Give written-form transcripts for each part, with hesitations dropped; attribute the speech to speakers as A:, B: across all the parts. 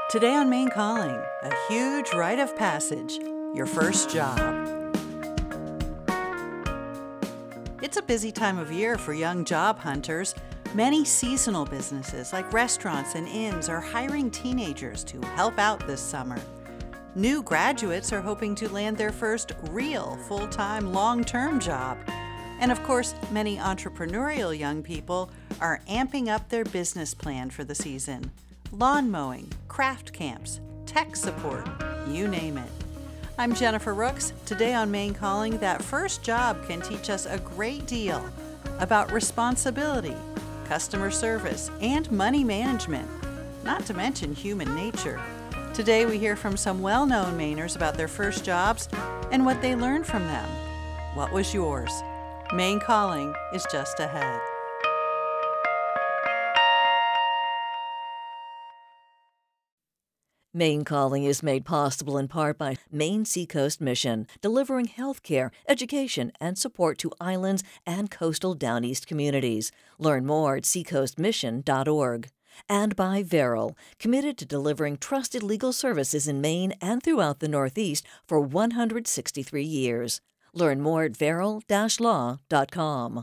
A: Today on Maine Calling, a huge rite of passage, your first job. It's a busy time of year for young job hunters. Many seasonal businesses like restaurants and inns are hiring teenagers to help out this summer. New graduates are hoping to land their first real full-time, long-term job. And of course, many entrepreneurial young people are amping up their business plan for the season. Lawn mowing, craft camps, tech support, you name it. I'm Jennifer Rooks. Today on Maine Calling, that first job can teach us a great deal about responsibility, customer service, and money management, not to mention human nature. Today we hear from some well-known Mainers about their first jobs and what they learned from them. What was yours? Maine Calling is just ahead.
B: Maine Calling is made possible in part by Maine Seacoast Mission, delivering healthcare, education, and support to islands and coastal Down East communities. Learn more at seacoastmission.org. And by Veril, committed to delivering trusted legal services in Maine and throughout the Northeast for 163 years. Learn more at veril-law.com.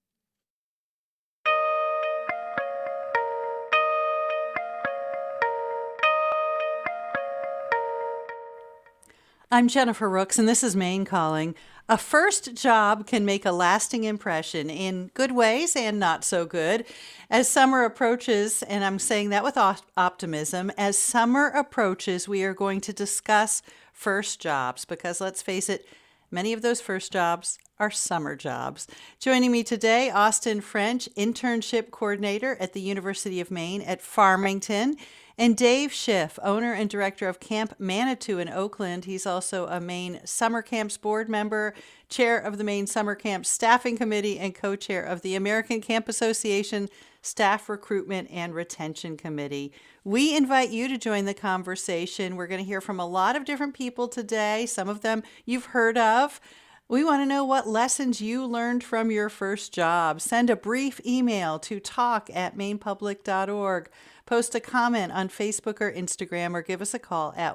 A: I'm Jennifer Rooks, and this is Maine Calling. A first job can make a lasting impression in good ways and not so good. As summer approaches, and I'm saying that with optimism, as summer approaches, we are going to discuss first jobs because let's face it, many of those first jobs are summer jobs. Joining me today, Austin French, Internship Coordinator at the University of Maine at Farmington, and Dave Schiff, owner and director of Camp Manitou in Oakland. He's also a Maine Summer Camps board member, chair of the Maine Summer Camps Staffing Committee, and co-chair of the American Camp Association Staff Recruitment and Retention Committee. We invite you to join the conversation. We're going to hear from a lot of different people today. Some of them you've heard of. We want to know what lessons you learned from your first job. Send a brief email to talk@mainepublic.org. Post a comment on Facebook or Instagram, or give us a call at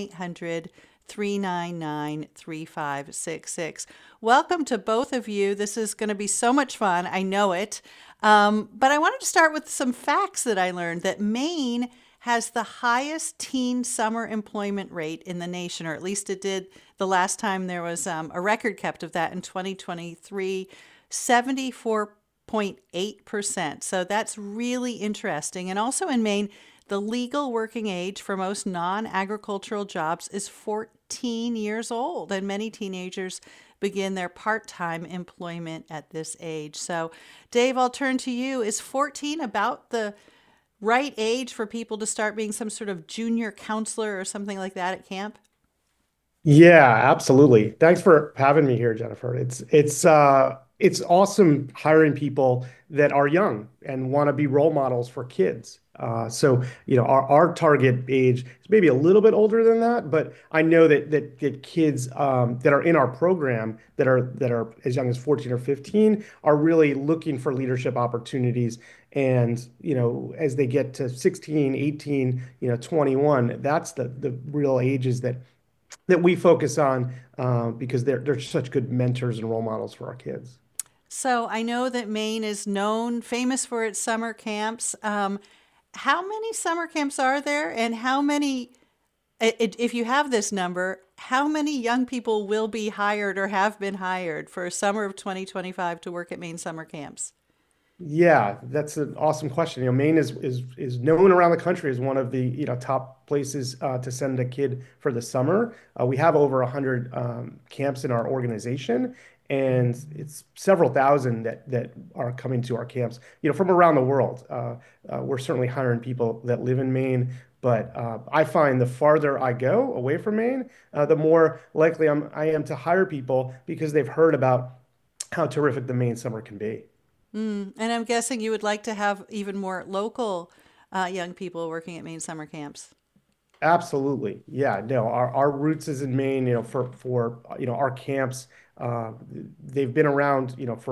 A: 1-800-399-3566. Welcome to both of you. This is going to be so much fun. I know it. But I wanted to start with some facts that I learned that Maine has the highest teen summer employment rate in the nation, or at least it did the last time there was a record kept of that in 2023, 74.8%. So that's really interesting. And also in Maine, the legal working age for most non-agricultural jobs is 14 years old, and many teenagers begin their part-time employment at this age. So Dave, I'll turn to you. Is 14 about the right age for people to start being some sort of junior counselor or something like that at camp?
C: Yeah, absolutely. Thanks for having me here, Jennifer. It's awesome hiring people that are young and want to be role models for kids. Our target age is maybe a little bit older than that, but I know that kids that are in our program that are as young as 14 or 15 are really looking for leadership opportunities. And, as they get to 16, 18, 21, that's the real ages that we focus on because they're such good mentors and role models for our kids.
A: So I know that Maine is famous for its summer camps. How many summer camps are there, and how many, if you have this number, how many young people will be hired or have been hired for summer of 2025 to work at Maine summer camps?
C: Yeah, that's an awesome question. Maine is known around the country as one of the top places to send a kid for the summer. We have over 100 camps in our organization, and it's several thousand that are coming to our camps. From around the world. We're certainly hiring people that live in Maine, but I find the farther I go away from Maine, the more likely I am to hire people because they've heard about how terrific the Maine summer can be.
A: And I'm guessing you would like to have even more local young people working at Maine summer camps.
C: Absolutely. Yeah, no, our roots is in Maine, for our camps. They've been around, for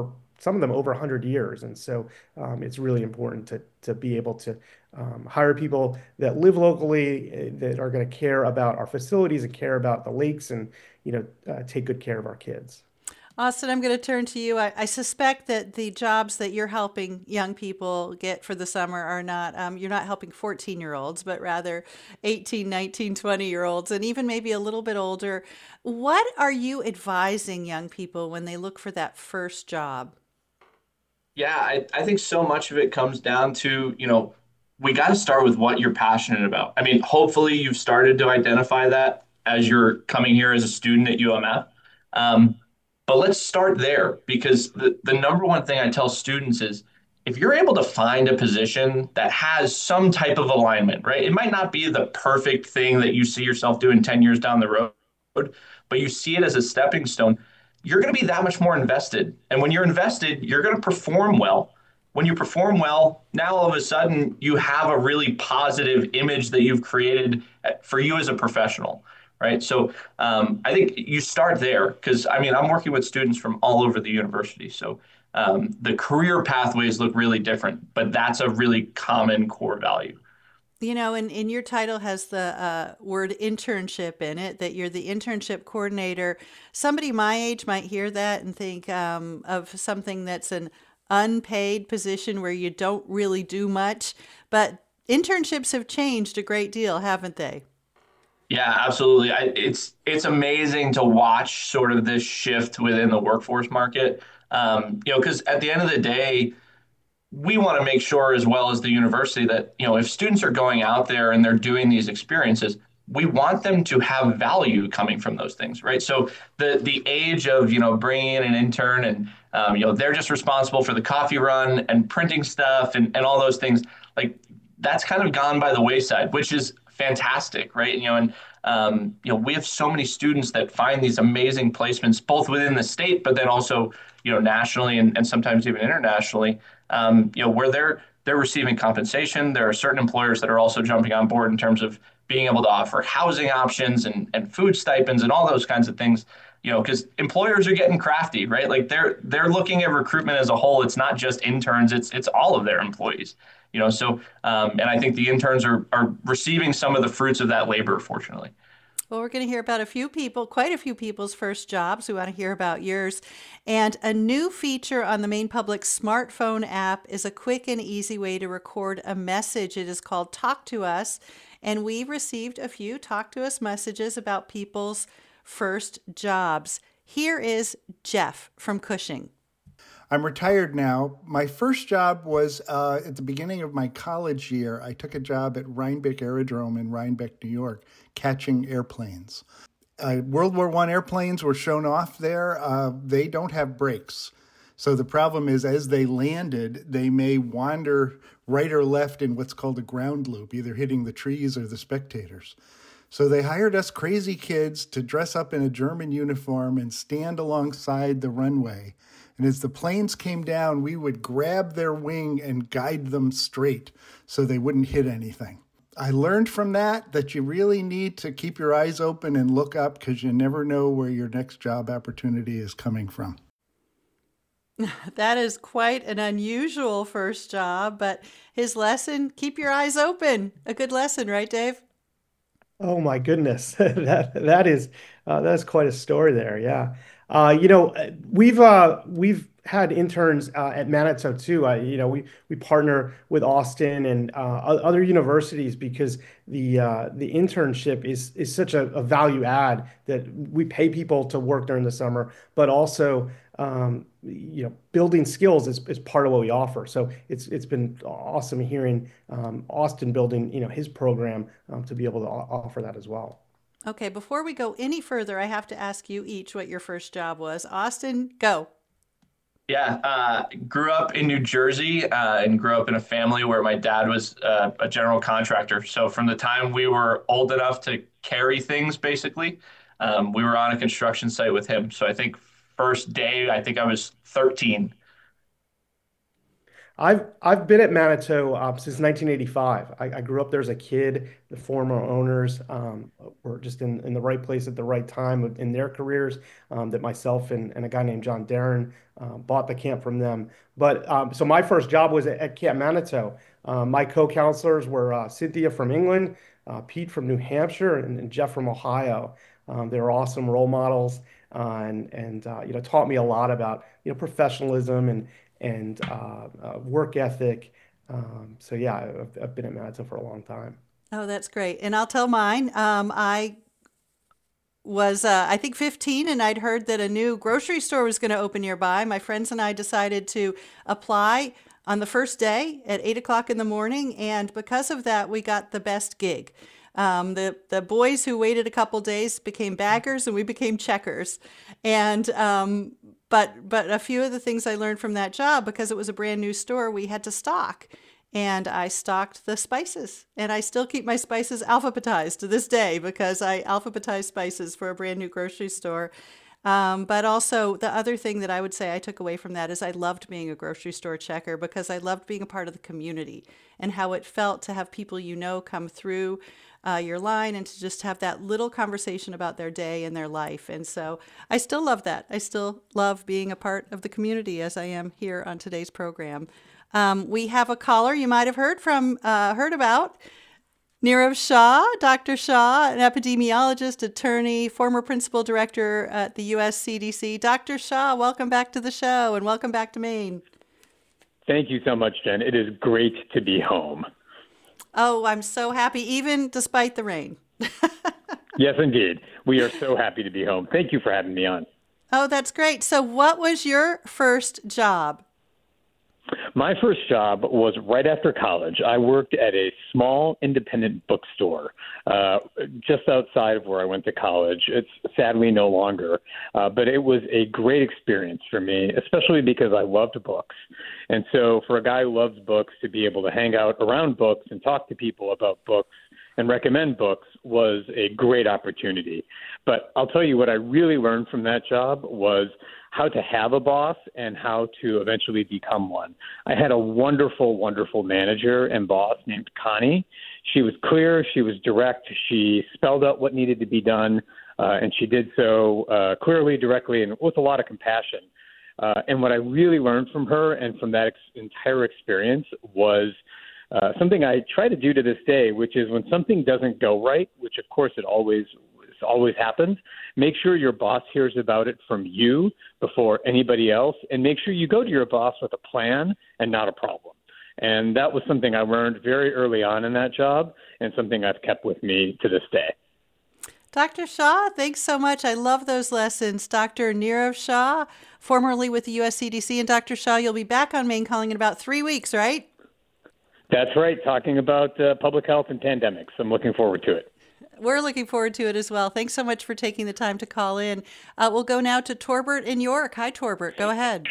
C: some of them over 100 years. And so it's really important to be able to hire people that live locally, that are going to care about our facilities and care about the lakes and, take good care of our kids.
A: Austin, I'm going to turn to you. I suspect that the jobs that you're helping young people get for the summer are not, you're not helping 14-year-olds, but rather 18, 19, 20-year-olds, and even maybe a little bit older. What are you advising young people when they look for that first job?
D: Yeah, I think so much of it comes down to, we got to start with what you're passionate about. I mean, hopefully you've started to identify that as you're coming here as a student at UMF. Um, but let's start there because the number one thing I tell students is if you're able to find a position that has some type of alignment, right? It might not be the perfect thing that you see yourself doing 10 years down the road, but you see it as a stepping stone, you're going to be that much more invested. And when you're invested, you're going to perform well. When you perform well, now all of a sudden you have a really positive image that you've created for you as a professional, right? So I think you start there because I mean, I'm working with students from all over the university. So the career pathways look really different, but that's a really common core value.
A: And your title has the word internship in it, that you're the internship coordinator. Somebody my age might hear that and think of something that's an unpaid position where you don't really do much. But internships have changed a great deal, haven't they?
D: Yeah, absolutely. It's amazing to watch sort of this shift within the workforce market. Because at the end of the day, we want to make sure as well as the university that if students are going out there and they're doing these experiences, we want them to have value coming from those things, right? So the age of bringing in an intern and they're just responsible for the coffee run and printing stuff and all those things, like that's kind of gone by the wayside, which is fantastic, right? We have so many students that find these amazing placements both within the state, but then also nationally and sometimes even internationally, where they're receiving compensation. There are certain employers that are also jumping on board in terms of being able to offer housing options and food stipends and all those kinds of things. Because employers are getting crafty, right? Like they're looking at recruitment as a whole. It's not just interns; it's all of their employees. And I think the interns are receiving some of the fruits of that labor, fortunately.
A: Well, we're going to hear about a few people, quite a few people's first jobs. We want to hear about yours. And a new feature on the Maine Public smartphone app is a quick and easy way to record a message. It is called Talk to Us. And we received a few Talk to Us messages about people's first jobs. Here is Jeff from Cushing.
E: I'm retired now. My first job was at the beginning of my college year. I took a job at Rhinebeck Aerodrome in Rhinebeck, New York, catching airplanes. World War I airplanes were shown off there. They don't have brakes. So the problem is as they landed, they may wander right or left in what's called a ground loop, either hitting the trees or the spectators. So they hired us crazy kids to dress up in a German uniform and stand alongside the runway. And as the planes came down, we would grab their wing and guide them straight so they wouldn't hit anything. I learned from that you really need to keep your eyes open and look up because you never know where your next job opportunity is coming from.
A: That is quite an unusual first job, but his lesson, keep your eyes open. A good lesson, right, Dave?
C: Oh my goodness, that's quite a story there. Yeah, we've had interns at Manitou too. We partner with Austin and other universities because the internship is such a value add that we pay people to work during the summer, but also building skills is part of what we offer. So it's been awesome hearing Austin building his program to be able to offer that as well.
A: Okay, before we go any further, I have to ask you each what your first job was. Austin, go.
D: Yeah, grew up in New Jersey and grew up in a family where my dad was a general contractor. So from the time we were old enough to carry things, basically, we were on a construction site with him. So I think first day, I think I was 13.
C: I've been at Manitou since 1985. I grew up there as a kid. The former owners were just in the right place at the right time in their careers. That myself and a guy named John Darren bought the camp from them. But so my first job was at Camp Manitou. My co-counselors were Cynthia from England, Pete from New Hampshire, and Jeff from Ohio. They were awesome role models, and taught me a lot about professionalism and work ethic. So yeah, I've been at Manitou for a long time.
A: Oh, that's great. And I'll tell mine. I was, I think, 15, and I'd heard that a new grocery store was going to open nearby. My friends and I decided to apply on the first day at 8 o'clock in the morning, and because of that, we got the best gig. The boys who waited a couple days became baggers, and we became checkers. And but a few of the things I learned from that job, because it was a brand new store, we had to stock. And I stocked the spices, and I still keep my spices alphabetized to this day because I alphabetize spices for a brand new grocery store. But also, the other thing that I would say I took away from that is I loved being a grocery store checker because I loved being a part of the community and how it felt to have people come through your line and to just have that little conversation about their day and their life. And so I still love that. I still love being a part of the community as I am here on today's program. We have a caller you might have heard about. Nirav Shah, Dr. Shah, an epidemiologist, attorney, former principal director at the U.S. CDC. Dr. Shah, welcome back to the show and welcome back to Maine.
F: Thank you so much, Jen. It is great to be home.
A: Oh, I'm so happy, even despite the rain.
F: Yes, indeed. We are so happy to be home. Thank you for having me on.
A: Oh, that's great. So what was your first job?
F: My first job was right after college. I worked at a small independent bookstore just outside of where I went to college. It's sadly no longer, but it was a great experience for me, especially because I loved books. And so for a guy who loves books, to be able to hang out around books and talk to people about books and recommend books was a great opportunity. But I'll tell you what I really learned from that job was how to have a boss and how to eventually become one. I had a wonderful, wonderful manager and boss named Connie. She was clear, she was direct, she spelled out what needed to be done, and she did so clearly, directly, and with a lot of compassion. And what I really learned from her and from that entire experience was something I try to do to this day, which is when something doesn't go right, which of course it always happens, make sure your boss hears about it from you before anybody else, and make sure you go to your boss with a plan and not a problem. And that was something I learned very early on in that job and something I've kept with me to this day.
A: Dr. Shah, thanks so much. I love those lessons. Dr. Nirav Shah, formerly with the U.S. CDC. And Dr. Shah, you'll be back on Maine Calling in about 3 weeks, right?
F: That's right, talking about public health and pandemics. I'm looking forward to it.
A: We're looking forward to it as well. Thanks so much for taking the time to call in. We'll go now to Torbert in York. Hi, Torbert. Go ahead.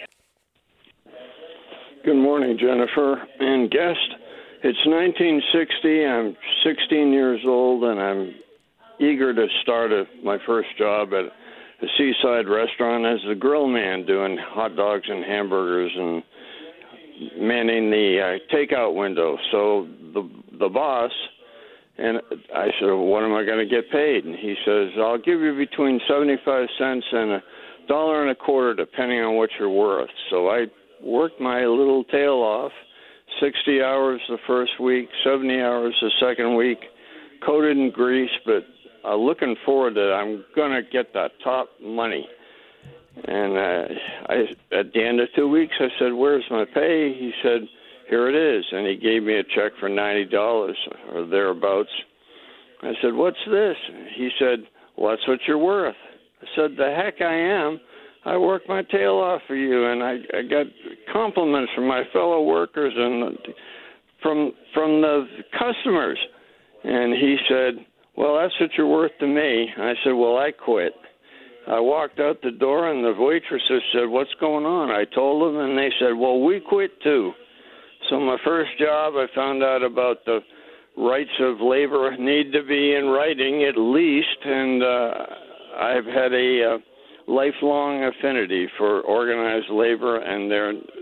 G: Good morning, Jennifer and guest. It's 1960. I'm 16 years old, and I'm eager to start my first job at a seaside restaurant as a grill man, doing hot dogs and hamburgers and manning the takeout window. So the boss, and I said, what am I going to get paid? And he says, I'll give you between 75 cents and $1.25, depending on what you're worth. So I worked my little tail off, 60 hours the first week, 70 hours the second week, coated in grease, but looking forward that I'm going to get that top money. And at the end of 2 weeks, I said, where's my pay? He said, here it is. And he gave me a check for $90 or thereabouts. I said, what's this? He said, well, that's what you're worth. I said, the heck I am. I worked my tail off for you, and I got compliments from my fellow workers and from the customers. And he said, well, that's what you're worth to me. And I said, well, I quit. I walked out the door, and the waitresses said, what's going on? I told them, and they said, well, we quit too. So my first job, I found out about the rights of labor need to be in writing at least, and I've had a lifelong affinity for organized labor and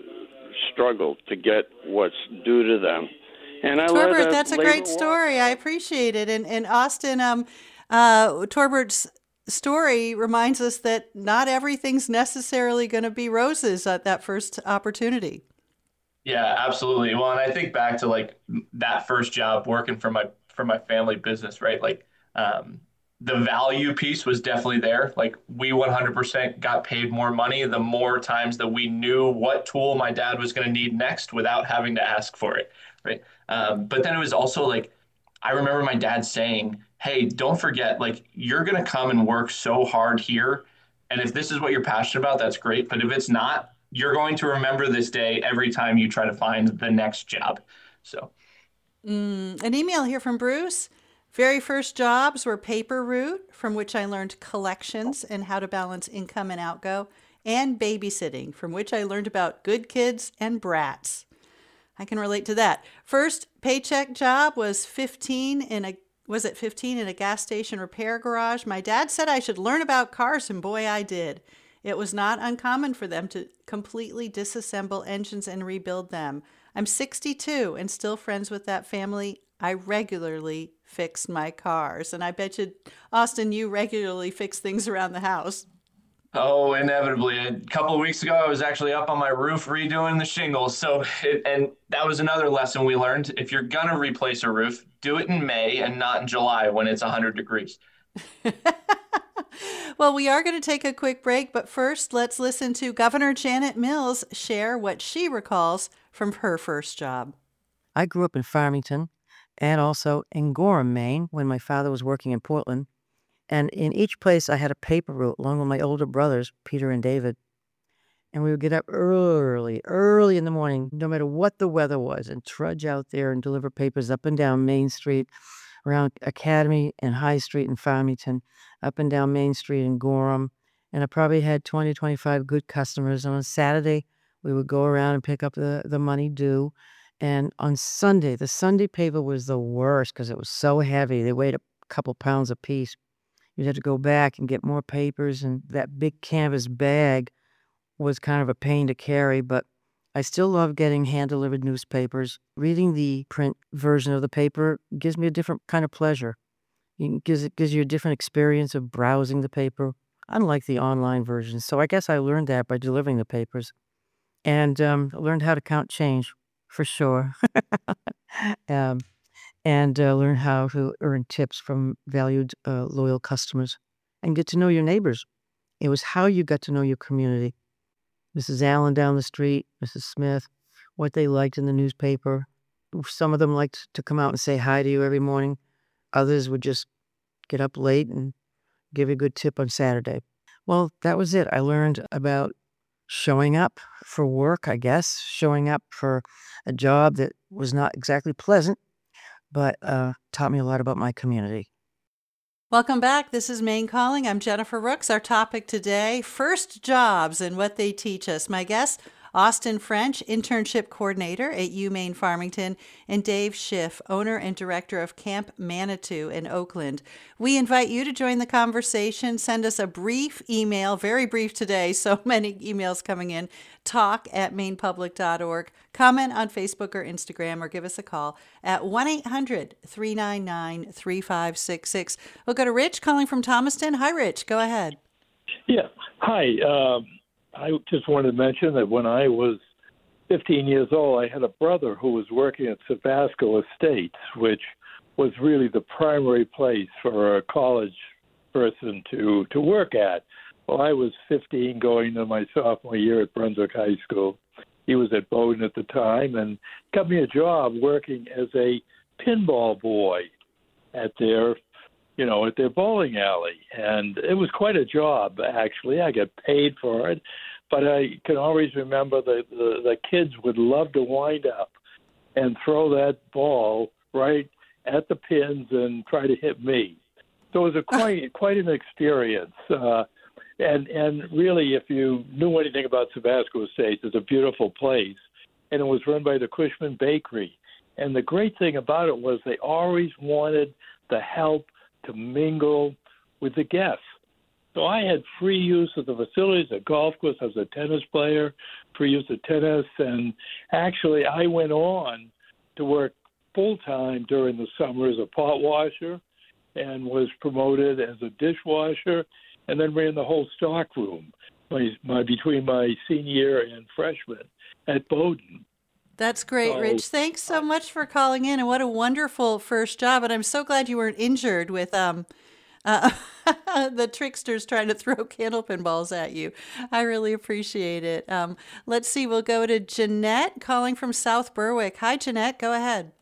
G: struggle to get what's due to them. And I led
A: Torbert,
G: a
A: that's a
G: labor
A: great story. I appreciate it. And Austin, Torbert's story reminds us that not everything's necessarily going to be roses at that first opportunity.
D: Yeah, absolutely. Well, and I think back to like that first job working for my family business, right? Like the value piece was definitely there. Like we 100% got paid more money the more times that we knew what tool my dad was going to need next without having to ask for it, right? But then it was also like I remember my dad saying, "Hey, don't forget, like you're going to come and work so hard here, and if this is what you're passionate about, that's great. But if it's not, you're going to remember this day every time you try to find the next job." So,
A: An email here from Bruce. Very first jobs were paper route, from which I learned collections and how to balance income and outgo, and babysitting, from which I learned about good kids and brats. I can relate to that. First paycheck job was 15 in a gas station repair garage. My dad said I should learn about cars, and boy, I did. It was not uncommon for them to completely disassemble engines and rebuild them. I'm 62 and still friends with that family. I regularly fixed my cars. And I bet you, Austin, you regularly fix things around the house.
D: oh, inevitably. A couple of weeks ago, I was actually up on my roof redoing the shingles. And that was another lesson we learned. If you're going to replace a roof, do it in May and not in July when it's 100 degrees.
A: Well, we are going to take a quick break, but first, let's listen to Governor Janet Mills share what she recalls from her first job.
H: I grew up in Farmington and also in Gorham, Maine, when my father was working in Portland. And in each place, I had a paper route along with my older brothers, Peter and David. And we would get up early in the morning, no matter what the weather was, and trudge out there and deliver papers up and down Main Street, around Academy and High Street in Farmington, up and down Main Street in Gorham. And I probably had 20, 25 good customers. And on Saturday, we would go around and pick up the money due. And on Sunday, the Sunday paper was the worst because it was so heavy. They weighed a couple pounds apiece. You'd have to go back and get more papers, and that big canvas bag was kind of a pain to carry, but I still love getting hand-delivered newspapers. Reading the print version of the paper gives me a different kind of pleasure. It gives you a different experience of browsing the paper, unlike the online version. So I guess I learned that by delivering the papers, and learned how to count change, for sure. And learn how to earn tips from valued, loyal customers and get to know your neighbors. It was how you got to know your community. Mrs. Allen down the street, Mrs. Smith, what they liked in the newspaper. Some of them liked to come out and say hi to you every morning. Others would just get up late and give you a good tip on Saturday. Well, that was it. I learned about showing up for work, I guess, showing up for a job that was not exactly pleasant, but taught me a lot about my community.
A: Welcome back. This is Maine Calling. I'm Jennifer Rooks. Our topic today, first jobs and what they teach us. My guest, Austin French, internship coordinator at UMaine Farmington, and Dave Schiff, owner and director of Camp Manitou in Oakland. We invite you to join the conversation. Send us a brief email, very brief today, so many emails coming in, talk@mainepublic.org. Comment on Facebook or Instagram, or give us a call at 1-800-399-3566. We'll go to Rich calling from Thomaston. Hi, Rich. Go ahead.
I: Yeah. Hi. I just wanted to mention that when I was 15 years old, I had a brother who was working at Savasco Estates, which was really the primary place for a college person to work at. Well, I was 15 going to my sophomore year at Brunswick High School. He was at Bowdoin at the time and got me a job working as a pinball boy at their bowling alley. And it was quite a job, actually. I got paid for it. But I can always remember the kids would love to wind up and throw that ball right at the pins and try to hit me. So it was quite an experience. And really, if you knew anything about Savasco Estates, it's a beautiful place. And it was run by the Cushman Bakery. And the great thing about it was they always wanted the help to mingle with the guests. So I had free use of the facilities, a golf course. I was a tennis player, free use of tennis. And actually, I went on to work full-time during the summer as a pot washer and was promoted as a dishwasher and then ran the whole stock room between my senior year and freshman at Bowdoin.
A: That's great, Rich. Thanks so much for calling in, and what a wonderful first job. And I'm so glad you weren't injured with the tricksters trying to throw candlepin balls at you. I really appreciate it. Let's see. We'll go to Jeanette calling from South Berwick. Hi, Jeanette. Go ahead.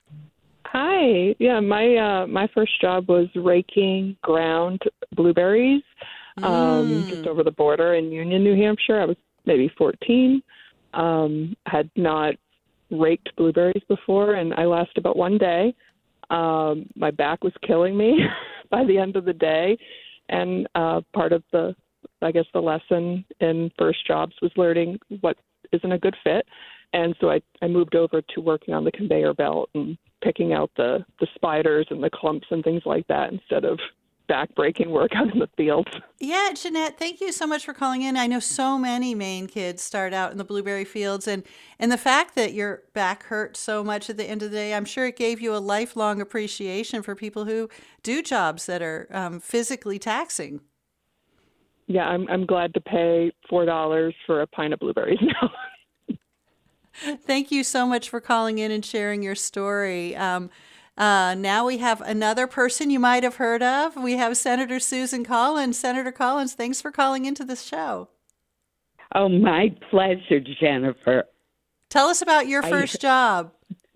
J: Hi. Yeah, my first job was raking ground blueberries just over the border in Union, New Hampshire. I was maybe 14. Had not raked blueberries before, and I lasted about one day. My back was killing me by the end of the day, and part of the lesson in first jobs was learning what isn't a good fit. And so I moved over to working on the conveyor belt and picking out the spiders and the clumps and things like that instead of back-breaking work out in the field.
A: Yeah, Jeanette, thank you so much for calling in. I know so many Maine kids start out in the blueberry fields, and the fact that your back hurt so much at the end of the day, I'm sure it gave you a lifelong appreciation for people who do jobs that are physically taxing.
J: Yeah, I'm glad to pay $4 for a pint of blueberries now.
A: Thank you so much for calling in and sharing your story. Now we have another person you might have heard of. We have Senator Susan Collins. Senator Collins, thanks for calling into the show.
K: Oh, my pleasure, Jennifer.
A: Tell us about your first job.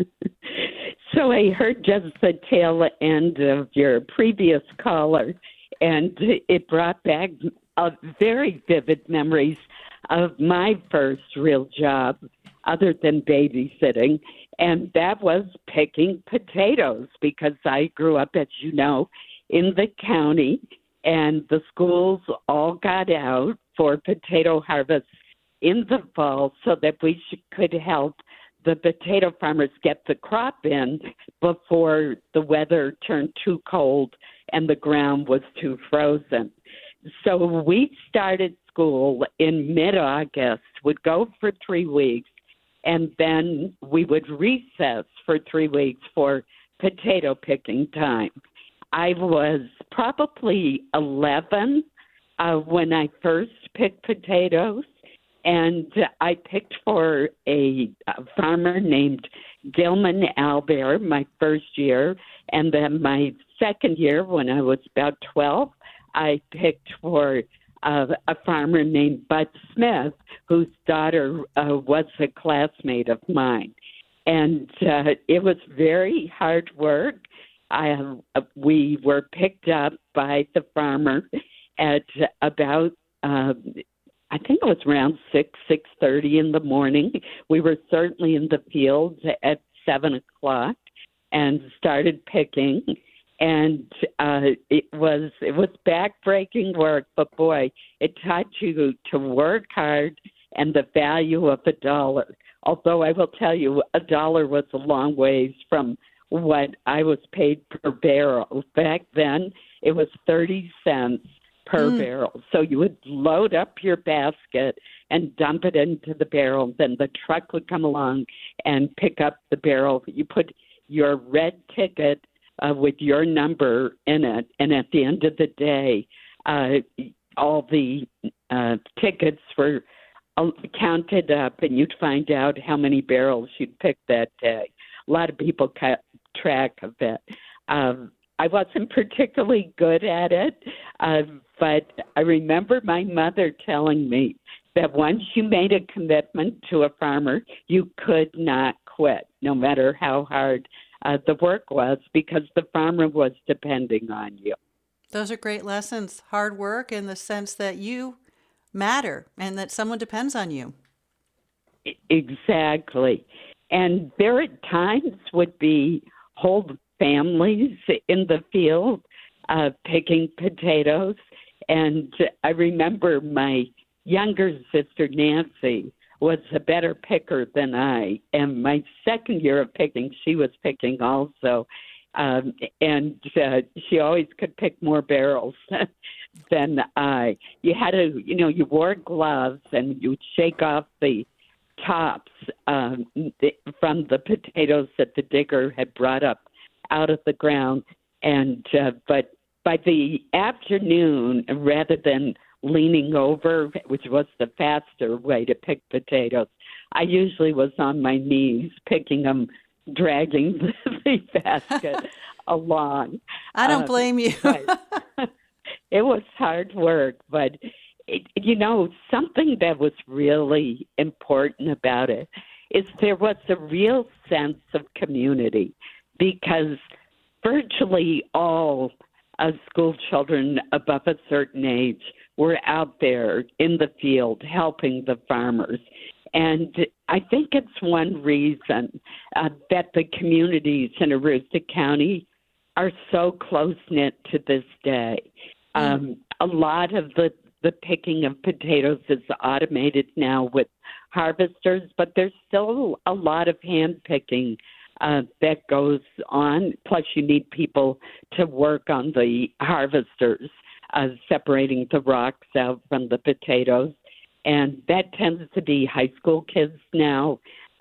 K: So I heard just the tail end of your previous caller, and it brought back very vivid memories of my first real job other than babysitting. And that was picking potatoes because I grew up, as you know, in the county, and the schools all got out for potato harvest in the fall so that we could help the potato farmers get the crop in before the weather turned too cold and the ground was too frozen. So we started school in mid-August, would go for 3 weeks, and then we would recess for 3 weeks for potato picking time. I was probably 11 when I first picked potatoes, and I picked for a farmer named Gilman Albert my first year, and then my second year, when I was about 12, I picked for a farmer named Bud Smith, whose daughter was a classmate of mine. And it was very hard work. We were picked up by the farmer at about, I think it was around 6:30 in the morning. We were certainly in the fields at 7 o'clock and started picking. And it was backbreaking work, but boy, it taught you to work hard and the value of $1. Although I will tell you, $1 was a long ways from what I was paid per barrel. Back then, it was 30 cents per barrel. So you would load up your basket and dump it into the barrel. Then the truck would come along and pick up the barrel. You put your red ticket with your number in it, and at the end of the day, all the tickets were counted up, and you'd find out how many barrels you'd picked that day. A lot of people kept track of it. I wasn't particularly good at it, but I remember my mother telling me that once you made a commitment to a farmer, you could not quit, no matter how hard the work was, because the farmer was depending on you.
A: Those are great lessons. Hard work in the sense that you matter and that someone depends on you.
K: Exactly. And there at times would be whole families in the field picking potatoes. And I remember my younger sister, Nancy, was a better picker than I. And my second year of picking, she was picking also. And she always could pick more barrels than I. You had to, you wore gloves and you'd shake off the tops from the potatoes that the digger had brought up out of the ground. And but by the afternoon, rather than leaning over, which was the faster way to pick potatoes, I usually was on my knees picking them, dragging the basket along.
A: I don't blame you.
K: It was hard work, but something that was really important about it is there was a real sense of community, because virtually all school children above a certain age were out there in the field helping the farmers. And I think it's one reason that the communities in Aroostook County are so close-knit to this day. A lot of the picking of potatoes is automated now with harvesters, but there's still a lot of hand picking that goes on. Plus, you need people to work on the harvesters, separating the rocks out from the potatoes. And that tends to be high school kids now.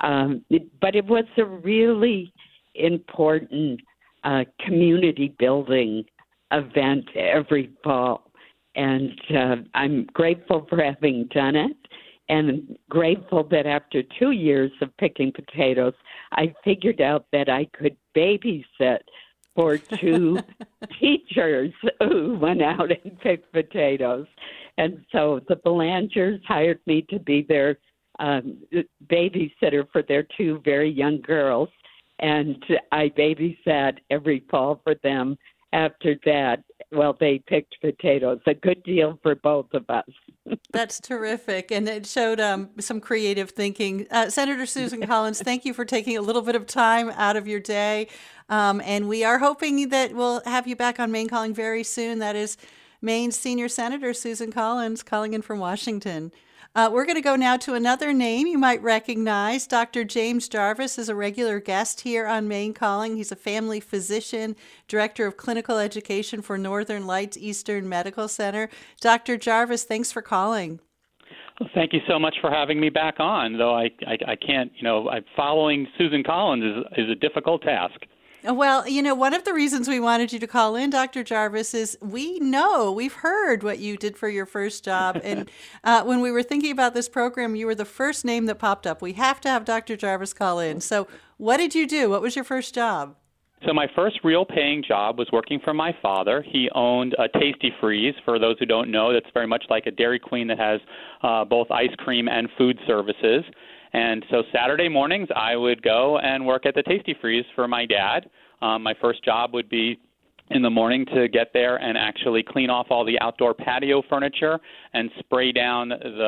K: But it was a really important community building event every fall. And I'm grateful for having done it, and grateful that after 2 years of picking potatoes, I figured out that I could babysit for 2 teachers who went out and picked potatoes. And so the Belangers hired me to be their babysitter for their 2 very young girls, and I babysat every fall for them. After that, they picked potatoes. A good deal for both of us.
A: That's terrific. And it showed some creative thinking. Senator Susan Collins, thank you for taking a little bit of time out of your day. And we are hoping that we'll have you back on Maine Calling very soon. That is Maine's Senior Senator Susan Collins calling in from Washington. We're going to go now to another name you might recognize. Dr. James Jarvis is a regular guest here on Maine Calling. He's a family physician, director of clinical education for Northern Lights Eastern Medical Center. Dr. Jarvis, thanks for calling.
L: Well, thank you so much for having me back on, though I can't, following Susan Collins is a difficult task.
A: Well, one of the reasons we wanted you to call in, Dr. Jarvis, is we've heard what you did for your first job. And when we were thinking about this program, you were the first name that popped up. We have to have Dr. Jarvis call in. So what did you do? What was your first job?
L: So my first real paying job was working for my father. He owned a Tasty Freeze. For those who don't know, that's very much like a Dairy Queen that has both ice cream and food services. And so Saturday mornings, I would go and work at the Tasty Freeze for my dad. My first job would be in the morning to get there and actually clean off all the outdoor patio furniture and spray down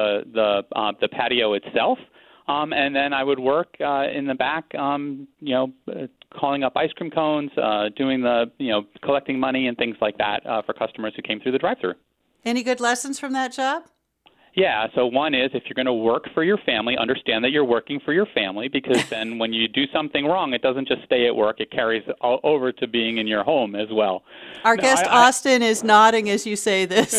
L: the patio itself. And then I would work in the back, calling up ice cream cones, doing collecting money and things like that for customers who came through the drive-thru.
A: Any good lessons from that job?
L: Yeah, so one is if you're going to work for your family, understand that you're working for your family, because then when you do something wrong, it doesn't just stay at work, it carries all over to being in your home as well.
A: Our guest Austin is nodding as you say this.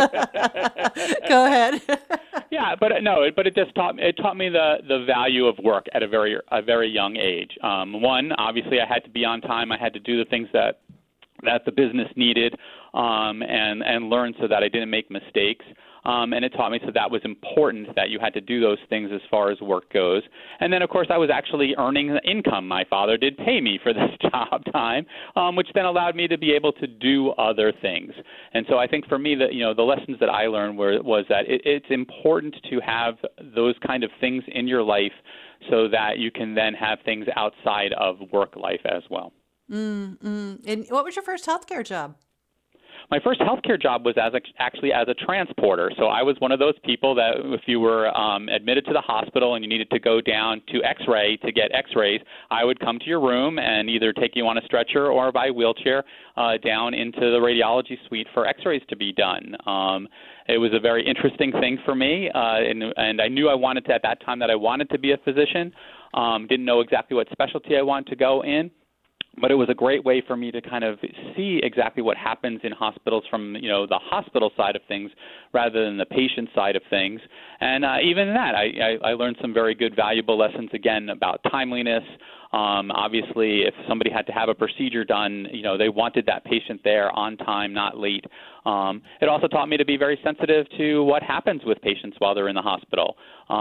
A: Go ahead.
L: Yeah, but it just taught me the value of work at a very young age. One, obviously I had to be on time, I had to do the things that the business needed and learn so that I didn't make mistakes. And it taught me so that was important, that you had to do those things as far as work goes. And then, of course, I was actually earning the income. My father did pay me for this job time, which then allowed me to be able to do other things. And so I think for me, the lessons that I learned was that it's important to have those kind of things in your life so that you can then have things outside of work life as well.
A: And what was your first healthcare job?
L: My first healthcare job was actually as a transporter. So I was one of those people that if you were admitted to the hospital and you needed to go down to X-ray to get X-rays, I would come to your room and either take you on a stretcher or by wheelchair down into the radiology suite for X-rays to be done. It was a very interesting thing for me, and I knew at that time that I wanted to be a physician. Didn't know exactly what specialty I wanted to go in. But it was a great way for me to kind of see exactly what happens in hospitals from, the hospital side of things rather than the patient side of things. And even in that, I learned some very good, valuable lessons, again, about timeliness. Obviously, if somebody had to have a procedure done, they wanted that patient there on time, not late. It also taught me to be very sensitive to what happens with patients while they're in the hospital.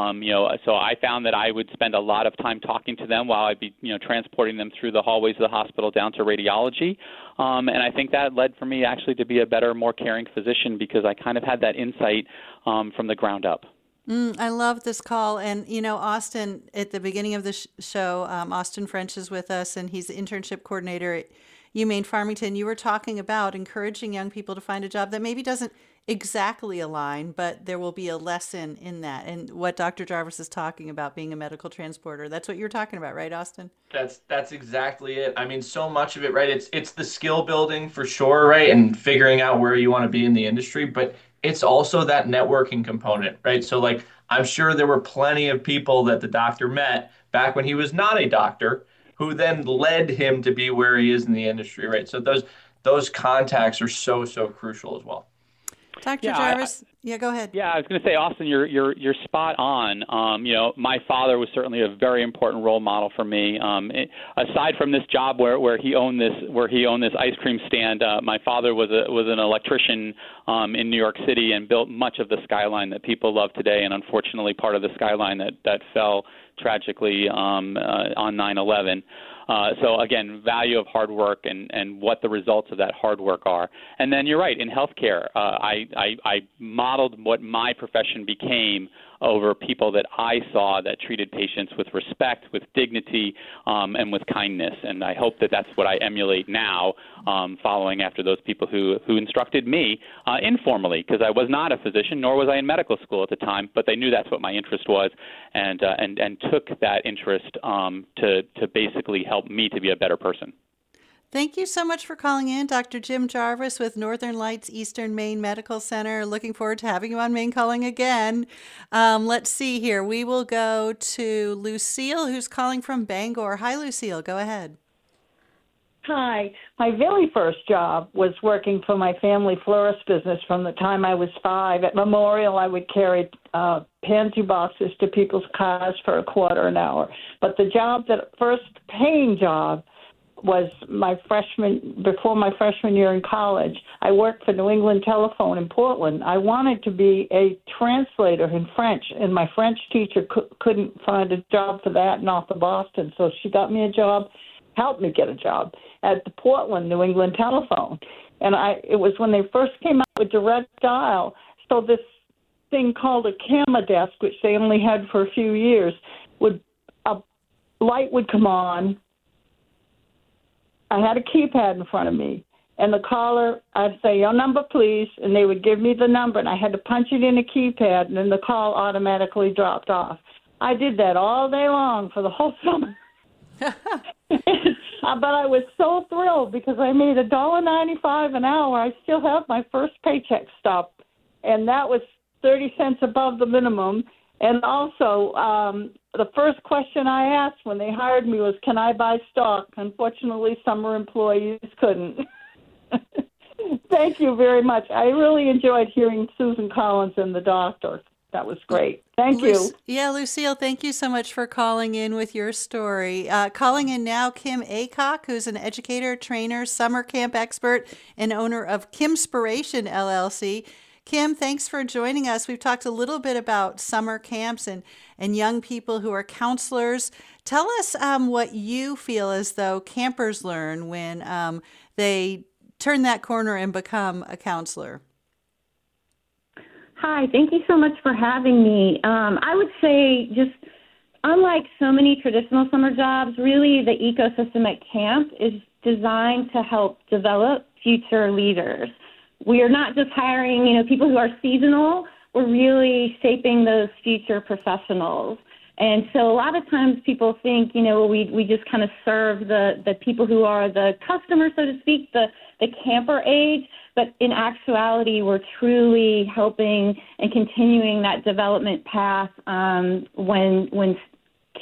L: So I found that I would spend a lot of time talking to them while I'd be, transporting them through the hallways of the hospital down to radiology. And I think that led for me actually to be a better, more caring physician because I kind of had that insight from the ground up.
A: I love this call. And, Austin, at the beginning of the show, Austin French is with us, and he's the internship coordinator at UMaine Farmington. You were talking about encouraging young people to find a job that maybe doesn't exactly align, but there will be a lesson in that. And what Dr. Jarvis is talking about, being a medical transporter, that's what you're talking about, right, Austin?
D: That's exactly it. I mean, so much of it, right? It's the skill building for sure, right? And figuring out where you want to be in the industry, but it's also that networking component, right? So like, I'm sure there were plenty of people that the doctor met back when he was not a doctor who then led him to be where he is in the industry, right? So those contacts are so crucial as well.
A: Dr. Jarvis, go ahead.
L: Yeah, I was going to say, Austin, you're spot on. My father was certainly a very important role model for me. Aside from this job where he owned this ice cream stand, my father was an electrician in New York City and built much of the skyline that people love today, and unfortunately part of the skyline that fell tragically on 9/11. So again, value of hard work and what the results of that hard work are. And then you're right, in healthcare, I modeled what my profession became over people that I saw that treated patients with respect, with dignity, and with kindness. And I hope that that's what I emulate now, following after those people who instructed me informally, because I was not a physician, nor was I in medical school at the time, but they knew that's what my interest was, and took that interest to basically help me to be a better person.
A: Thank you so much for calling in, Dr. Jim Jarvis with Northern Lights Eastern Maine Medical Center. Looking forward to having you on Maine Calling again. Let's see here. We will go to Lucille, who's calling from Bangor. Hi, Lucille. Go ahead.
M: Hi. My very first job was working for my family florist business from the time I was 5. At Memorial, I would carry pansy boxes to people's cars for a quarter an hour. But the first paying job was before my freshman year in college. I worked for New England Telephone in Portland. I wanted to be a translator in French, and my French teacher couldn't find a job for that north of Boston, so she got me a job, helped me get a job at the Portland New England Telephone. And it was when they first came out with direct dial, so this thing called a camera desk, which they only had for a few years, a light would come on. I had a keypad in front of me, and the caller, I'd say, "Your number, please," and they would give me the number, and I had to punch it in a keypad, and then the call automatically dropped off. I did that all day long for the whole summer. But I was so thrilled because I made $1.95 an hour. I still have my first paycheck stub, and that was 30 cents above the minimum. And also, the first question I asked when they hired me was, "Can I buy stock?" Unfortunately, summer employees couldn't. Thank you very much. I really enjoyed hearing Susan Collins and the doctor. That was great. Thank you.
A: Yeah, Lucille, thank you so much for calling in with your story. Calling in now, Kim Aycock, who's an educator, trainer, summer camp expert, and owner of Kimspiration LLC. Kim, thanks for joining us. We've talked a little bit about summer camps and young people who are counselors. Tell us what you feel as though campers learn when they turn that corner and become a counselor.
N: Hi, thank you so much for having me. I would say just unlike so many traditional summer jobs, really the ecosystem at camp is designed to help develop future leaders. We are not just hiring, people who are seasonal. We're really shaping those future professionals. And so a lot of times people think, we just kind of serve the people who are the customers, so to speak, the camper age. But in actuality, we're truly helping and continuing that development path when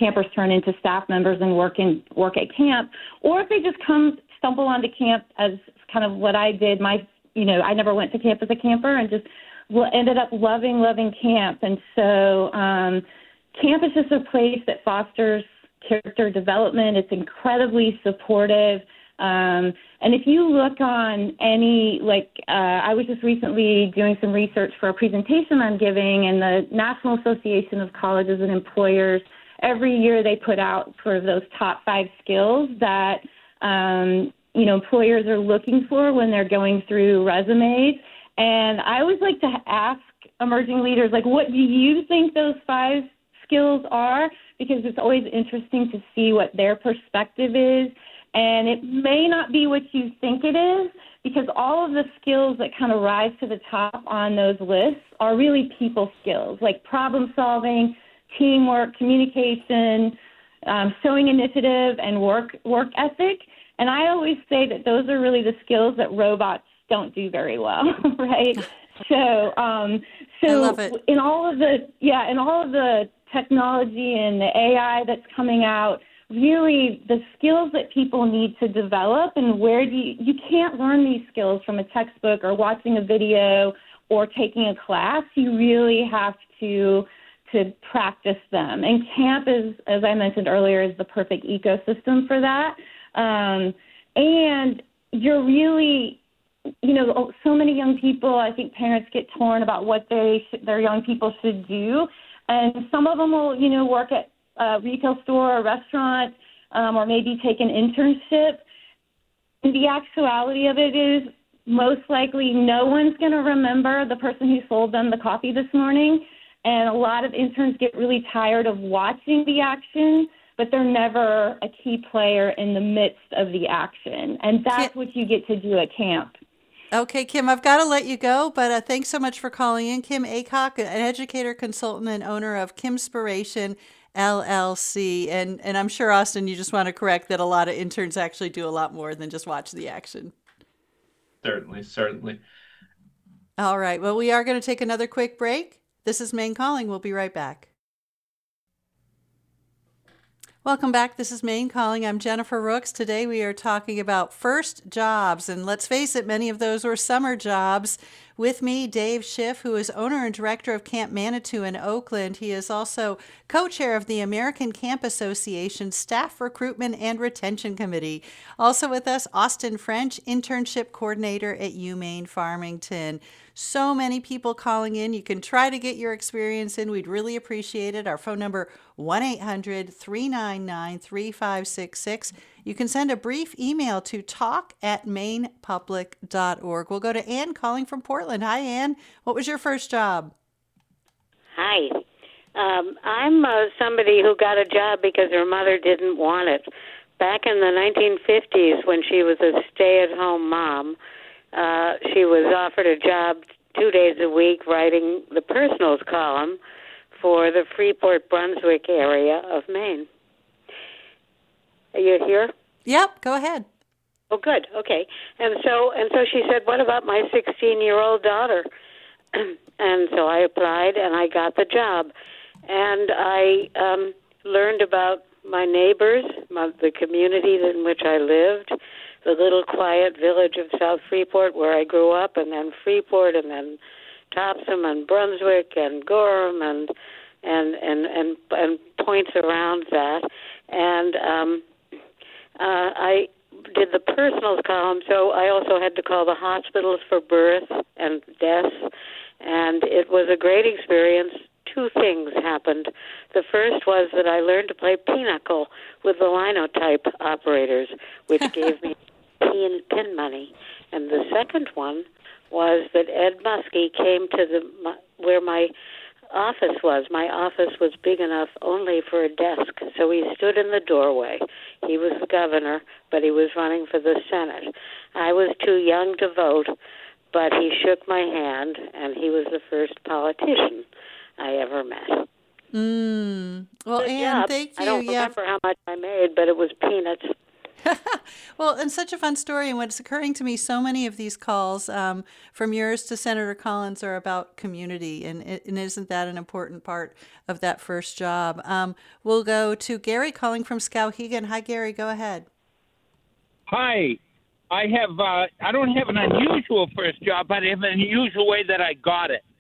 N: campers turn into staff members and work at camp, or if they just stumble onto camp as kind of what I did. I never went to camp as a camper and just ended up loving camp. And so camp is just a place that fosters character development. It's incredibly supportive. And if you look on any, I was just recently doing some research for a presentation I'm giving, and the National Association of Colleges and Employers, every year they put out sort of those top 5 skills that, employers are looking for when they're going through resumes. And I always like to ask emerging leaders, what do you think those 5 skills are? Because it's always interesting to see what their perspective is. And it may not be what you think it is, because all of the skills that kind of rise to the top on those lists are really people skills, like problem solving, teamwork, communication, showing initiative, and work ethic. And I always say that those are really the skills that robots don't do very well, right? So I love it. in all of the technology and the AI that's coming out, really the skills that people need to develop, and where you can't learn these skills from a textbook or watching a video or taking a class. You really have to practice them. And camp is, as I mentioned earlier, is the perfect ecosystem for that. And you're really, so many young people, I think parents get torn about what their young people should do. And some of them will, work at a retail store or restaurant, or maybe take an internship. And the actuality of it is, most likely no one's going to remember the person who sold them the coffee this morning. And a lot of interns get really tired of watching the action, but they're never a key player in the midst of the action. And that's what you get to do at camp.
A: Okay, Kim, I've got to let you go, but thanks so much for calling in. Kim Aycock, an educator, consultant, and owner of Kimspiration LLC. And I'm sure, Austin, you just want to correct that a lot of interns actually do a lot more than just watch the action.
D: Certainly.
A: All right. Well, we are going to take another quick break. This is Maine Calling. We'll be right back. Welcome back. This is Maine Calling. I'm Jennifer Rooks. Today we are talking about first jobs. And let's face it, many of those were summer jobs. With me, Dave Schiff, who is owner and director of Camp Manitou in Oakland. He is also co-chair of the American Camp Association Staff Recruitment and Retention Committee. Also with us, Austin French, internship coordinator at UMaine Farmington. So many people calling in. You can try to get your experience in. We'd really appreciate it. Our phone number, 1-800-399-3566. You can send a brief email to talk@mainepublic.org. We'll go to Ann calling from Portland. Hi, Ann. What was your first job?
O: Hi. I'm somebody who got a job because her mother didn't want it. Back in the 1950s, when she was a stay-at-home mom, she was offered a job 2 days a week writing the personals column for the Freeport, Brunswick area of Maine. Are you here?
A: Yep, go ahead.
O: Oh, good. Okay. And so she said, "What about my 16-year-old daughter?" And so I applied, and I got the job. And I learned about my neighbors, the community in which I lived, the little quiet village of South Freeport where I grew up, and then Freeport, and then Topsom and Brunswick and Gorham and points around that. And I did the personals column, so I also had to call the hospitals for birth and deaths, and it was a great experience. 2 things happened. The first was that I learned to play pinochle with the linotype operators, which gave me pin money. And the second one was that Ed Muskie came to where my office was. My office was big enough only for a desk, so he stood in the doorway. He was the governor, but he was running for the Senate. I was too young to vote, but he shook my hand, and he was the first politician I ever met.
A: Well, Ann, thank you.
O: I don't remember how much I made, but it was peanuts.
A: Well, and such a fun story. And what's occurring to me, so many of these calls, from yours to Senator Collins, are about community. And isn't that an important part of that first job? We'll go to Gary calling from Skowhegan. Hi, Gary. Go ahead.
P: Hi. I don't have an unusual first job, but I have an unusual way that I got it.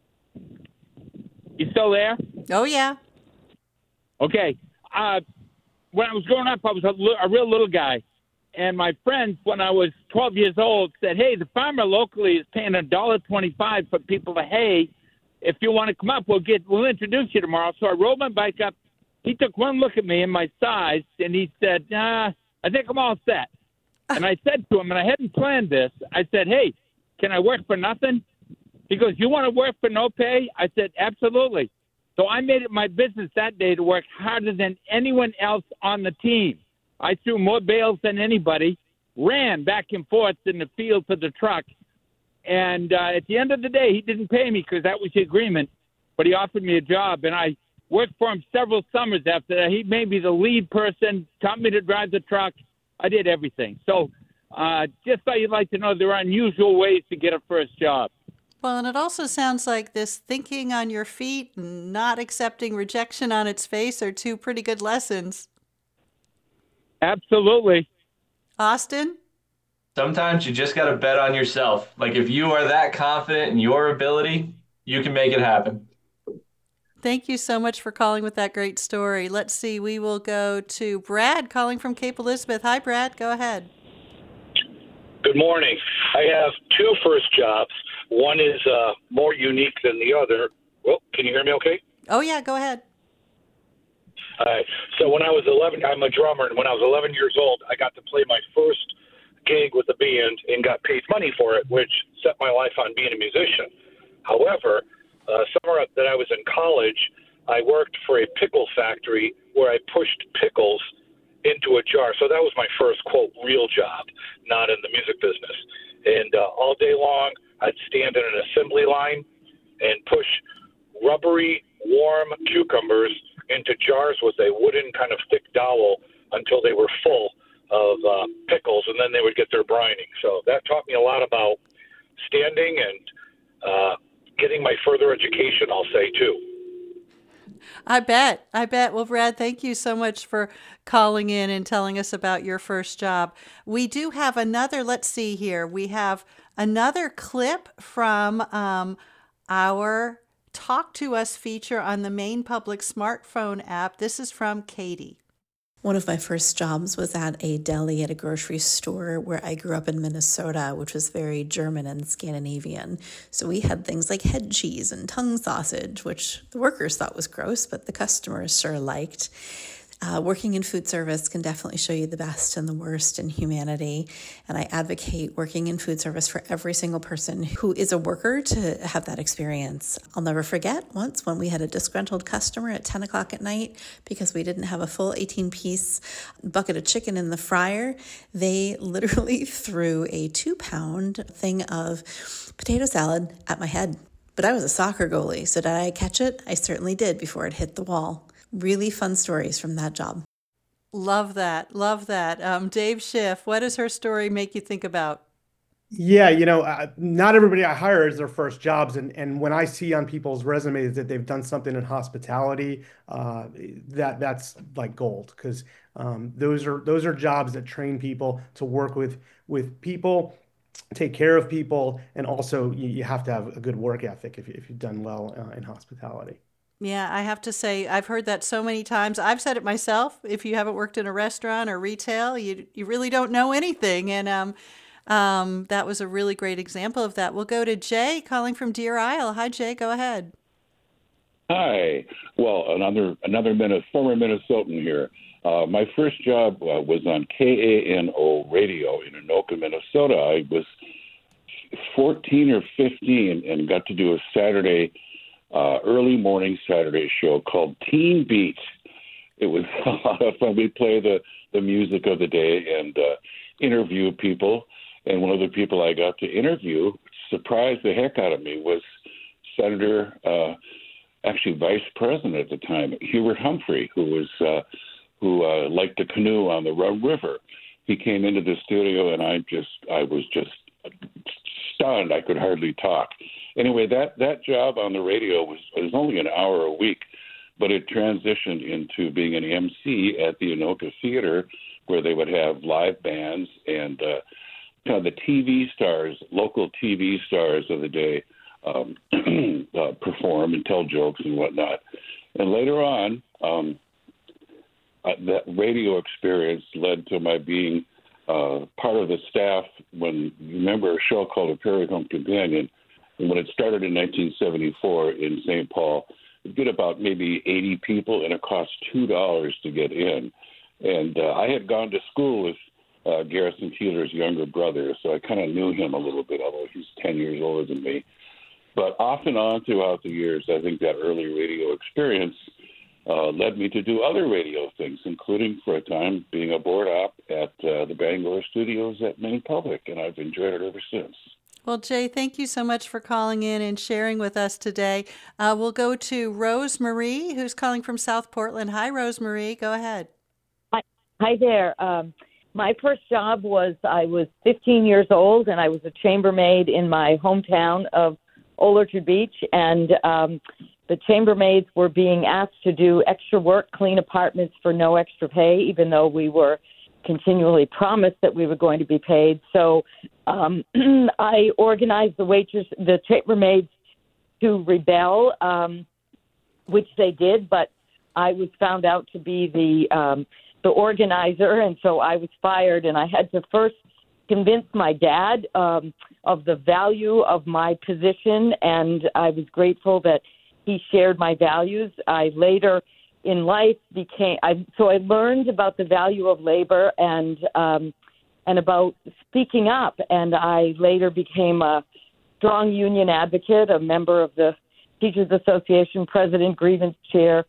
P: You still there?
A: Oh, yeah.
P: Okay. When I was growing up, I was a real little guy. And my friends, when I was 12 years old, said, hey, the farmer locally is paying $1.25 for people to hay. If you want to come up, we'll introduce you tomorrow. So I rode my bike up. He took one look at me and my size, and he said, I think I'm all set. And I said to him, and I hadn't planned this, I said, hey, can I work for nothing? He goes, you want to work for no pay? I said, absolutely. So I made it my business that day to work harder than anyone else on the team. I threw more bales than anybody, ran back and forth in the field to the truck. And at the end of the day, he didn't pay me because that was the agreement, but he offered me a job. And I worked for him several summers after that. He made me the lead person, taught me to drive the truck. I did everything. So just thought you'd like to know there are unusual ways to get a first job.
A: Well, and it also sounds like this thinking on your feet and not accepting rejection on its face are two pretty good lessons.
P: Absolutely.
A: Austin?
D: Sometimes you just got to bet on yourself. Like if you are that confident in your ability, you can make it happen.
A: Thank you so much for calling with that great story. Let's see, we will go to Brad calling from Cape Elizabeth. Hi, Brad. Go ahead.
Q: Good morning. I have two first jobs. One is more unique than the other. Well, can you hear me okay?
A: Oh, yeah, go ahead.
Q: All right. So when I was 11, I'm a drummer, and when I was 11 years old, I got to play my first gig with the band and got paid money for it, which set my life on being a musician. However, summer that I was in college, I worked for a pickle factory where I pushed pickles into a jar. So that was my first, quote, real job, not in the music business. And all day long, I'd stand in an assembly line and push rubbery, warm cucumbers into jars with a wooden kind of thick dowel until they were full of pickles, and then they would get their brining. So that taught me a lot about standing and getting my further education, I'll say, too.
A: I bet. Well, Brad, thank you so much for calling in and telling us about your first job. We do have another, let's see here. We have another clip from our Talk to Us feature on the Maine Public smartphone app. This is from Katie.
R: One of my first jobs was at a deli at a grocery store where I grew up in Minnesota, which was very German and Scandinavian. So we had things like head cheese and tongue sausage, which the workers thought was gross, but the customers sure liked. Working in food service can definitely show you the best and the worst in humanity. And I advocate working in food service for every single person who is a worker to have that experience. I'll never forget once when we had a disgruntled customer at 10 o'clock at night because we didn't have a full 18-piece bucket of chicken in the fryer. They literally threw a 2-pound thing of potato salad at my head. But I was a soccer goalie, so did I catch it? I certainly did before it hit the wall. Really fun stories from that job.
A: Love that. Dave Schiff, what does her story make you think about?
C: Yeah, not everybody I hire is their first jobs. And when I see on people's resumes that they've done something in hospitality, that's like gold, because those are jobs that train people to work with people, take care of people, and also you have to have a good work ethic if you've done well in hospitality.
A: Yeah, I have to say, I've heard that so many times. I've said it myself. If you haven't worked in a restaurant or retail, you really don't know anything. And that was a really great example of that. We'll go to Jay calling from Deer Isle. Hi, Jay. Go ahead.
S: Hi. Well, another former Minnesotan here. My first job was on KANO radio in Anoka, Minnesota. I was 14 or 15 and got to do a Saturday early morning Saturday show called Teen Beat. It was a lot of fun. We'd play the music of the day and interview people. And one of the people I got to interview, surprised the heck out of me, was Senator, actually Vice President at the time, Hubert Humphrey, who liked to canoe on the Rum River. he came into the studio, and I was just stunned. I could hardly talk. Anyway, that job on the radio was only an hour a week, but it transitioned into being an MC at the Anoka Theater, where they would have live bands and kind of the TV stars, local TV stars of the day, perform and tell jokes and whatnot. And later on, that radio experience led to my being part of the staff when, you remember a show called A Prairie Home Companion, and when it started in 1974 in St. Paul, it'd get about maybe 80 people, and it cost $2 to get in. And I had gone to school with Garrison Keillor's younger brother, so I kind of knew him a little bit, although he's 10 years older than me. But off and on throughout the years, I think that early radio experience led me to do other radio things, including for a time being a board op at the Bangor studios at Maine Public, and I've enjoyed it ever since.
A: Well, Jay, thank you so much for calling in and sharing with us today. We'll go to Rose Marie, who's calling from South Portland. Hi, Rose Marie. Go ahead.
T: Hi there. My first job was I was 15 years old, and I was a chambermaid in my hometown of Old Orchard Beach, and the chambermaids were being asked to do extra work, clean apartments for no extra pay, even though we were continually promised that we were going to be paid. So I organized the chambermaids to rebel, which they did, but I was found out to be the organizer, and so I was fired, and I had to first convince my dad of the value of my position, and I was grateful that he shared my values. I later in life I learned about the value of labor and about speaking up, and I later became a strong union advocate, a member of the Teachers Association, president, grievance chair,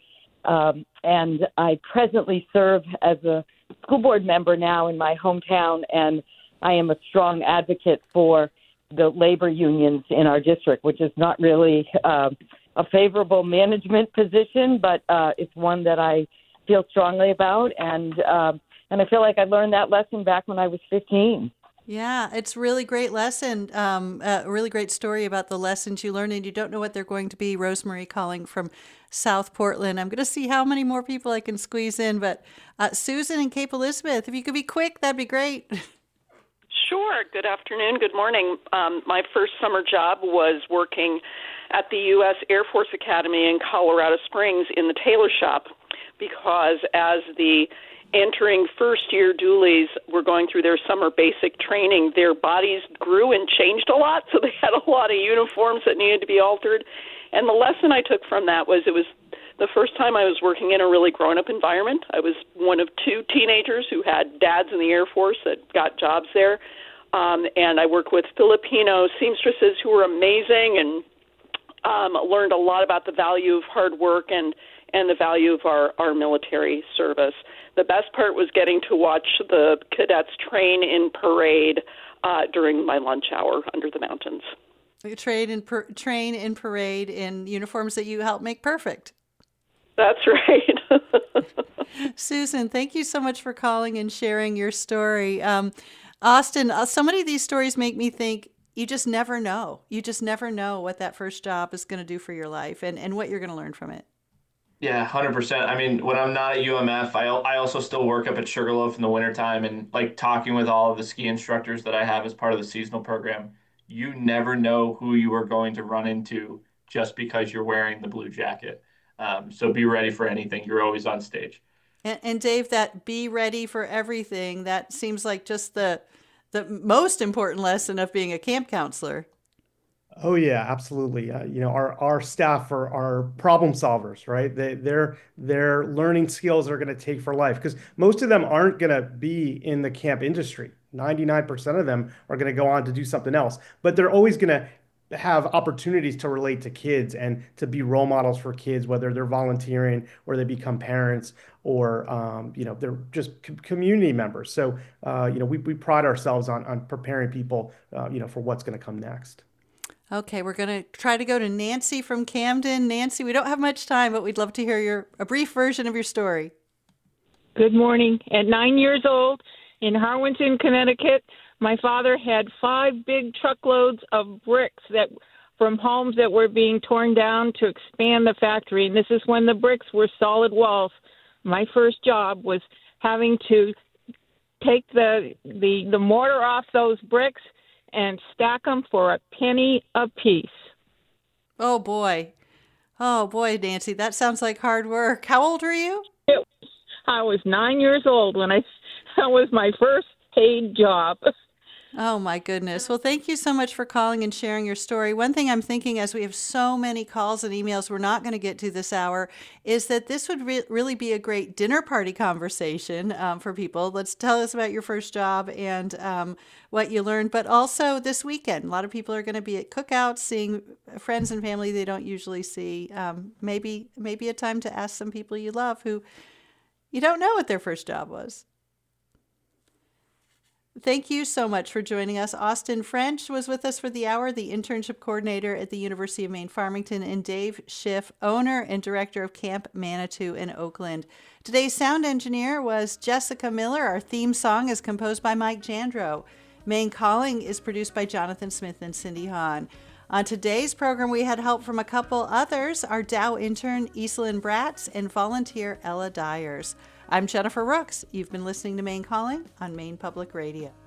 T: and I presently serve as a school board member now in my hometown, and I am a strong advocate for the labor unions in our district, which is not really a favorable management position, but it's one that I feel strongly about, and I feel like I learned that lesson back when I was 15.
A: Yeah, it's a really great lesson, a really great story about the lessons you learned, and you don't know what they're going to be. Rosemary calling from South Portland. I'm going to see how many more people I can squeeze in, but Susan and Cape Elizabeth, if you could be quick, that'd be great.
U: Sure. Good afternoon. Good morning. My first summer job was working at the U.S. Air Force Academy in Colorado Springs in the tailor shop, because as the entering first-year doolies were going through their summer basic training, their bodies grew and changed a lot, so they had a lot of uniforms that needed to be altered. And the lesson I took from that was it was the first time I was working in a really grown-up environment. I was one of two teenagers who had dads in the Air Force that got jobs there, and I worked with Filipino seamstresses who were amazing, and learned a lot about the value of hard work and the value of our military service. The best part was getting to watch the cadets train in parade during my lunch hour under the mountains.
A: Train in parade in uniforms that you helped make perfect.
U: That's right.
A: Susan, thank you so much for calling and sharing your story. Austin, so many of these stories make me think you just never know. You just never know what that first job is going to do for your life and what you're going to learn from it.
D: Yeah, 100%. I mean, when I'm not at UMF, I also still work up at Sugarloaf in the wintertime, and like talking with all of the ski instructors that I have as part of the seasonal program, you never know who you are going to run into just because you're wearing the blue jacket. So be ready for anything. You're always on stage.
A: And Dave, that be ready for everything, that seems like just the most important lesson of being a camp counselor.
C: Oh yeah, absolutely. Our staff are problem solvers, right? Their learning skills are going to take for life, because most of them aren't going to be in the camp industry. 99% of them are going to go on to do something else, but they're always going to have opportunities to relate to kids and to be role models for kids, whether they're volunteering or they become parents or they're just community members. So we pride ourselves on preparing people for what's going to come next.
A: Okay, we're going to try to go to Nancy from Camden. Nancy, we don't have much time, but we'd love to hear a brief version of your story.
V: Good morning. At 9 years old,
B: In Harwinton, Connecticut, my father had 5 big truckloads of bricks that from homes that were being torn down to expand the factory. And this is when the bricks were solid walls. My first job was having to take the mortar off those bricks and stack them for a penny a piece.
A: Oh, boy. Oh, boy, Nancy, that sounds like hard work. How old were you?
B: I was 9 years old when that was my first paid job.
A: Oh, my goodness. Well, thank you so much for calling and sharing your story. One thing I'm thinking, as we have so many calls and emails we're not going to get to this hour, is that this would really be a great dinner party conversation for people. Let's tell us about your first job and what you learned, but also this weekend. A lot of people are going to be at cookouts, seeing friends and family they don't usually see. Maybe a time to ask some people you love who you don't know what their first job was. Thank you so much for joining us. Austin French was with us for the hour, the internship coordinator at the University of Maine Farmington, and Dave Schiff, owner and director of Camp Manitou in Oakland. Today's sound engineer was Jessica Miller. Our theme song is composed by Mike Jandro. Maine Calling is produced by Jonathan Smith and Cindy Hahn. On today's program, we had help from a couple others, our Dow intern, Eselyn Bratz, and volunteer Ella Dyers. I'm Jennifer Rooks. You've been listening to Maine Calling on Maine Public Radio.